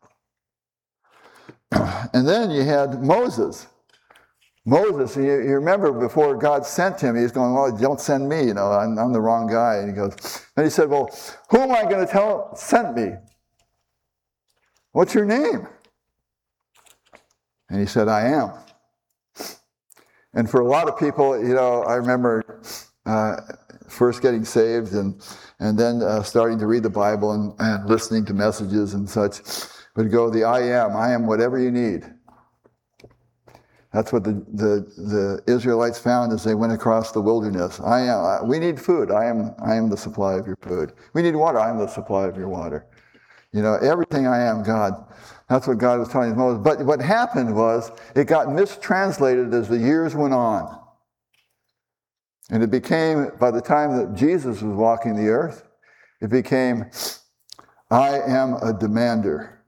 And then you had Moses. Moses, you remember before God sent him, he's going, well, don't send me, I'm the wrong guy. And he goes, and he said, well, who am I going to tell sent me? What's your name? And he said, I am. And for a lot of people, I remember first getting saved and then starting to read the Bible and listening to messages and such, would go, I am whatever you need. That's what the Israelites found as they went across the wilderness. We need food. I am the supply of your food. We need water. I am the supply of your water. Everything I am, God. That's what God was telling Moses. But what happened was it got mistranslated as the years went on. And it became, by the time that Jesus was walking the earth, it became, I am a demander.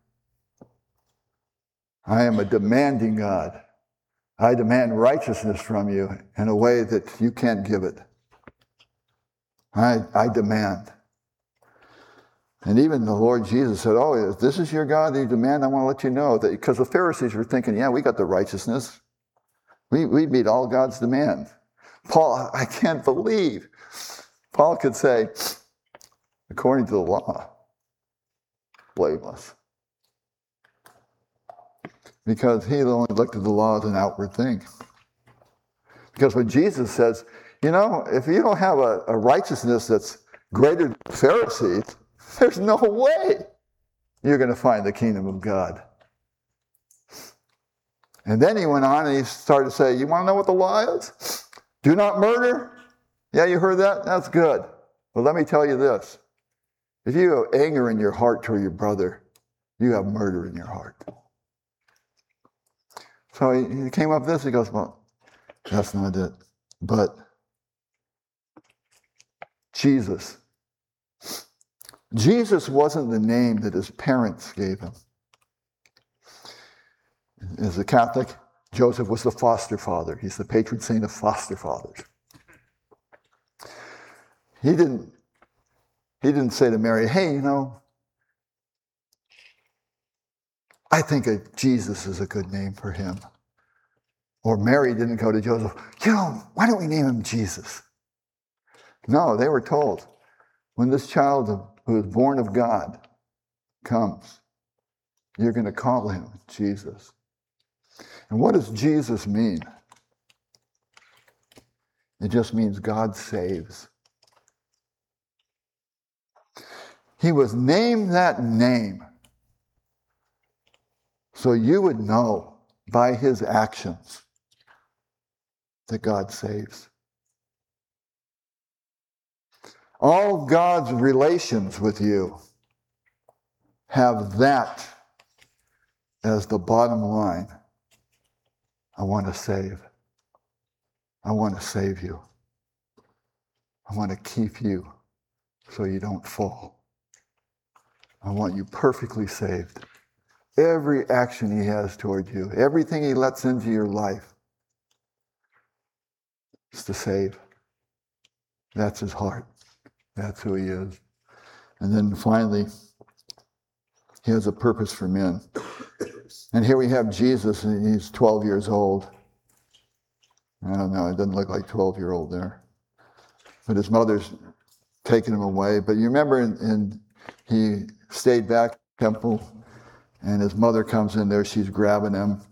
I am a demanding God. I demand righteousness from you in a way that you can't give it. I demand. And even the Lord Jesus said, oh, if this is your God that you demand, I want to let you know that, because the Pharisees were thinking, yeah, we got the righteousness. We meet all God's demands. Paul, I can't believe. Paul could say, according to the law, blameless. Because he only looked at the law as an outward thing. Because when Jesus says, if you don't have a righteousness that's greater than the Pharisees, there's no way you're going to find the kingdom of God. And then he went on and he started to say, you want to know what the law is? Do not murder. Yeah, you heard that? That's good. But let me tell you this. If you have anger in your heart toward your brother, you have murder in your heart. So he came up with this. He goes, well, that's not it. But Jesus wasn't the name that his parents gave him. As a Catholic, Joseph was the foster father. He's the patron saint of foster fathers. He didn't say to Mary, hey, I think Jesus is a good name for him. Or Mary didn't go to Joseph, why don't we name him Jesus? No, they were told, when this child who is born of God comes, you're going to call him Jesus. And what does Jesus mean? It just means God saves. He was named that name so you would know by his actions that God saves. All God's relations with you have that as the bottom line. I want to save. I want to save you. I want to keep you so you don't fall. I want you perfectly saved. Every action he has toward you, everything he lets into your life is to save. That's his heart. That's who he is. And then finally, he has a purpose for men. And here we have Jesus, and he's 12 years old. I don't know, it doesn't look like 12-year-old there. But his mother's taken him away. But you remember he stayed back in the temple, and his mother comes in there, she's grabbing him.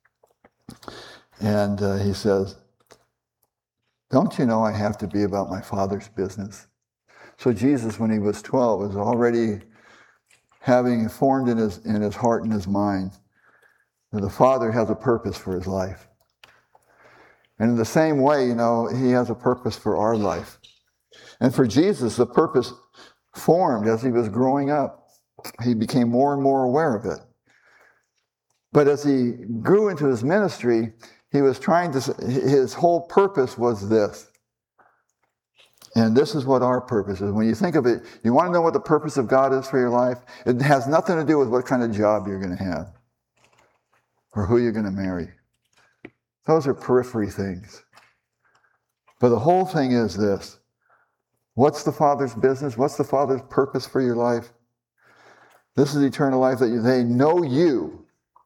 And he says, don't you know I have to be about my Father's business? So Jesus, when he was 12, was already having formed in his heart and his mind that the Father has a purpose for his life. And in the same way, he has a purpose for our life. And for Jesus, the purpose formed as he was growing up. He became more and more aware of it. But as he grew into his ministry, his whole purpose was this. And this is what our purpose is. When you think of it, you want to know what the purpose of God is for your life? It has nothing to do with what kind of job you're going to have or who you're going to marry. Those are periphery things. But the whole thing is this. What's the Father's business? What's the Father's purpose for your life? This is eternal life, that they know you,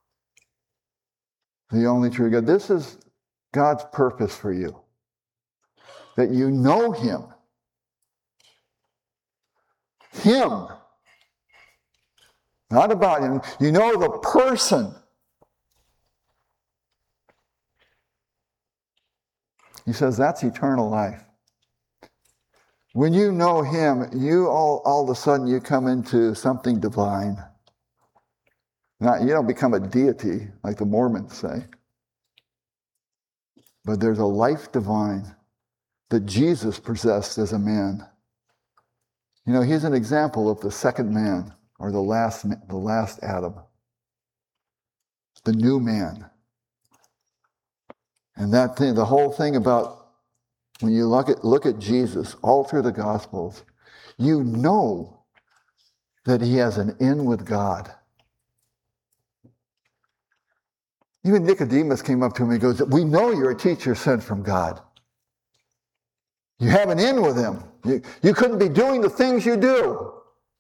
the only true God. This is God's purpose for you. That you know him. Him. Not about him. You know the person. He says that's eternal life. When you know him, you all of a sudden you come into something divine. You don't become a deity like the Mormons say. But there's a life divine that Jesus possessed as a man. He's an example of the second man, or the last Adam. The new man. And that thing, the whole thing about when you look at Jesus all through the Gospels, you know that he has an in with God. Even Nicodemus came up to him and goes, we know you're a teacher sent from God. You have an in with him. You couldn't be doing the things you do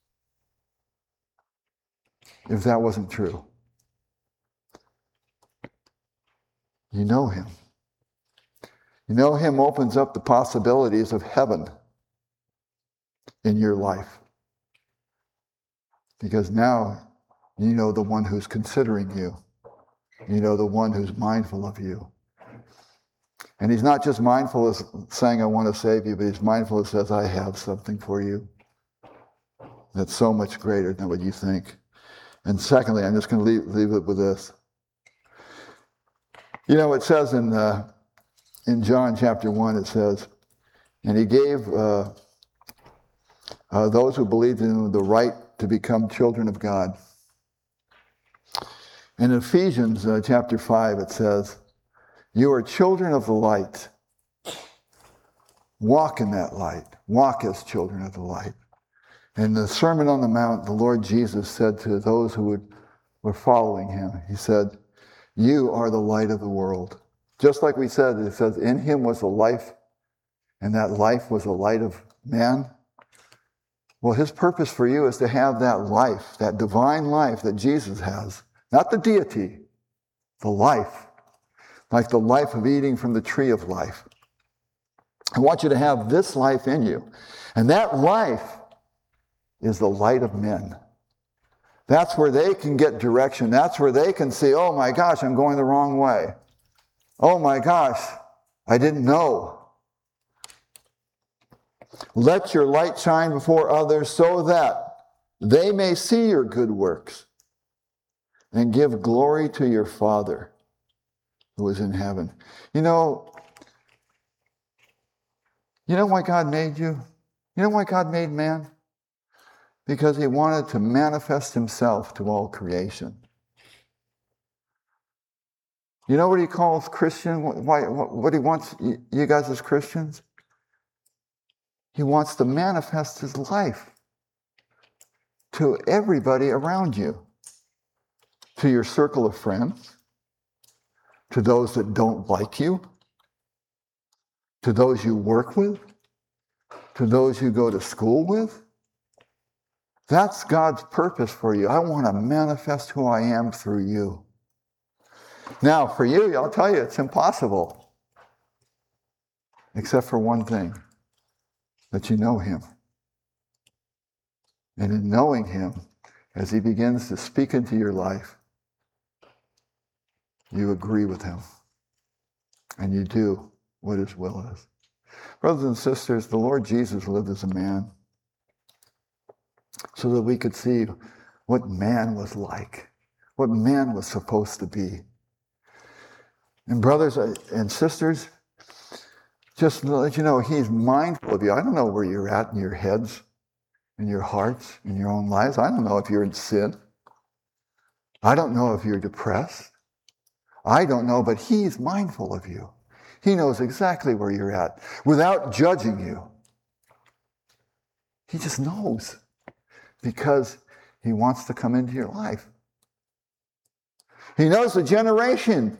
if that wasn't true. You know him. You know him opens up the possibilities of heaven in your life. Because now you know the one who's considering you. You know the one who's mindful of you. And he's not just mindful of saying, I want to save you, but he's mindful of says, I have something for you that's so much greater than what you think. And secondly, I'm just going to leave it with this. You know, it says in John chapter 1, it says, and he gave those who believed in him the right to become children of God. In Ephesians chapter 5, it says, you are children of the light. Walk in that light. Walk as children of the light. In the Sermon on the Mount, the Lord Jesus said to those who were following him, he said, you are the light of the world. Just like we said, it says, in him was the life, and that life was the light of man. Well, his purpose for you is to have that life, that divine life that Jesus has. Not the deity, the life. Like the life of eating from the tree of life. I want you to have this life in you. And that life is the light of men. That's where they can get direction. That's where they can see, oh my gosh, I'm going the wrong way. Oh my gosh, I didn't know. Let your light shine before others so that they may see your good works and give glory to your Father who is in heaven. You know why God made you? You know why God made man? Because he wanted to manifest himself to all creation. You know what he calls Christian? What he wants you guys as Christians? He wants to manifest his life to everybody around you. To your circle of friends. To those that don't like you. To those you work with. To those you go to school with. That's God's purpose for you. I want to manifest who I am through you. Now, for you, I'll tell you, it's impossible. Except for one thing. That you know him. And in knowing him, as he begins to speak into your life, you agree with him. And you do what his will is. Brothers and sisters, the Lord Jesus lived as a man so that we could see what man was like, what man was supposed to be. And brothers and sisters, just to let you know, he's mindful of you. I don't know where you're at in your heads, in your hearts, in your own lives. I don't know if you're in sin. I don't know if you're depressed. I don't know, but he's mindful of you. He knows exactly where you're at without judging you. He just knows because he wants to come into your life. He knows the generation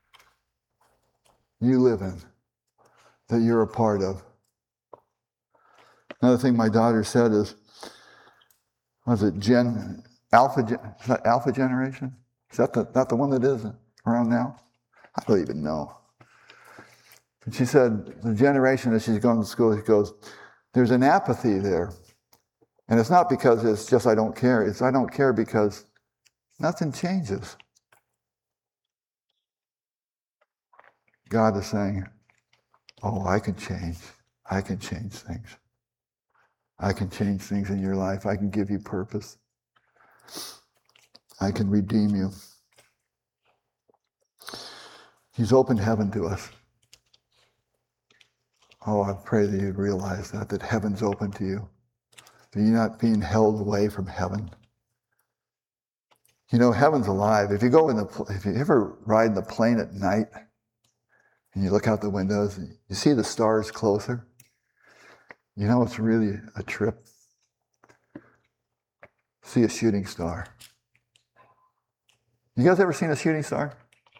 you live in, that you're a part of. Another thing my daughter said is, was it Alpha generation? Is that the one that is around now? I don't even know. And she said, the generation that she's going to school, she goes, there's an apathy there. And it's not because it's just I don't care. It's I don't care because nothing changes. God is saying, oh, I can change. I can change things. I can change things in your life. I can give you purpose. I can redeem you. He's opened heaven to us. Oh, I pray that you'd realize that heaven's open to you. That you're not being held away from heaven. You know, heaven's alive. If you ever ride in the plane at night and you look out the windows and you see the stars closer, you know it's really a trip. See a shooting star. You guys ever seen a shooting star?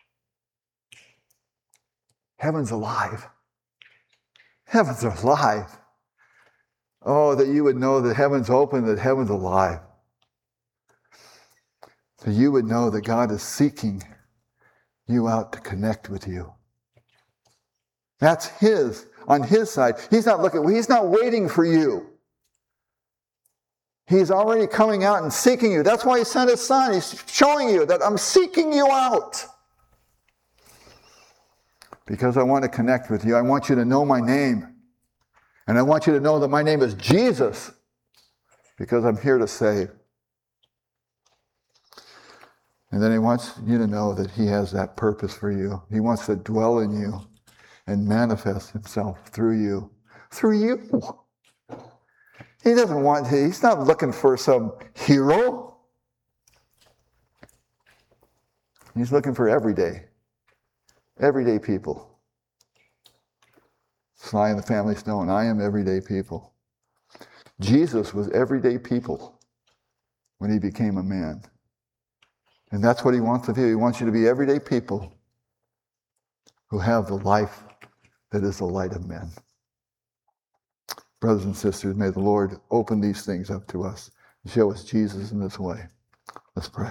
Heaven's alive. Heaven's alive. Oh, that you would know that heaven's open, that heaven's alive. That you would know that God is seeking you out to connect with you. That's on his side. He's not waiting for you. He's already coming out and seeking you. That's why he sent his son. He's showing you that I'm seeking you out. Because I want to connect with you. I want you to know my name. And I want you to know that my name is Jesus. Because I'm here to save. And then he wants you to know that he has that purpose for you. He wants to dwell in you and manifest himself through you. Through you. He's not looking for some hero. He's looking for everyday people. Sly and the Family Stone, I am everyday people. Jesus was everyday people when he became a man. And that's what he wants to do. He wants you to be everyday people who have the life that is the light of men. Brothers and sisters, may the Lord open these things up to us and show us Jesus in this way. Let's pray.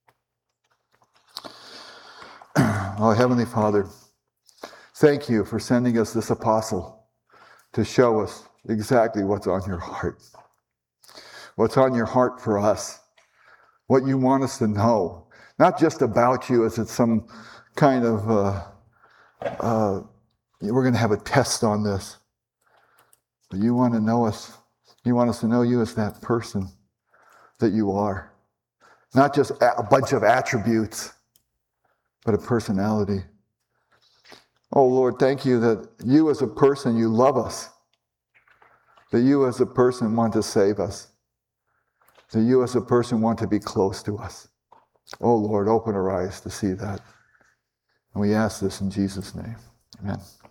Oh, Heavenly Father, thank you for sending us this apostle to show us exactly what's on your heart. What's on your heart for us. What you want us to know. Not just about you as it's some kind of, we're going to have a test on this. But you want to know us. You want us to know you as that person that you are. Not just a bunch of attributes, but a personality. Oh Lord, thank you that you as a person, you love us. That you as a person want to save us. That you as a person want to be close to us. Oh Lord, open our eyes to see that. And we ask this in Jesus' name. Amen.